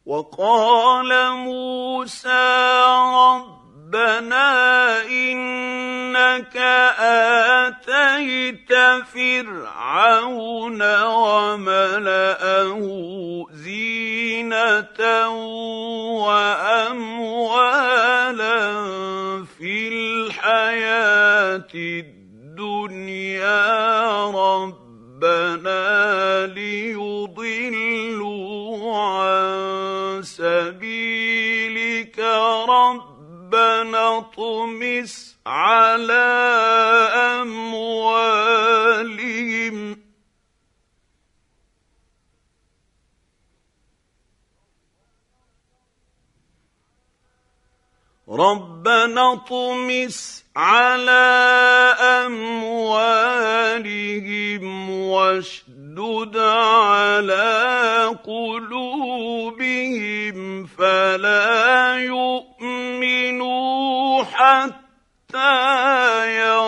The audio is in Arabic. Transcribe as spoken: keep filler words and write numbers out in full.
وقال موسى ربنا إنك آتيت فرعون وملأه زينة وأموالا في الحياة الدنيا ربنا ليضلوا عن سبيلك ربنا اطمس على أموالهم ربنا اطمس على أموالهم واشدد على قلوبهم فلا يؤمنوا حتى يروا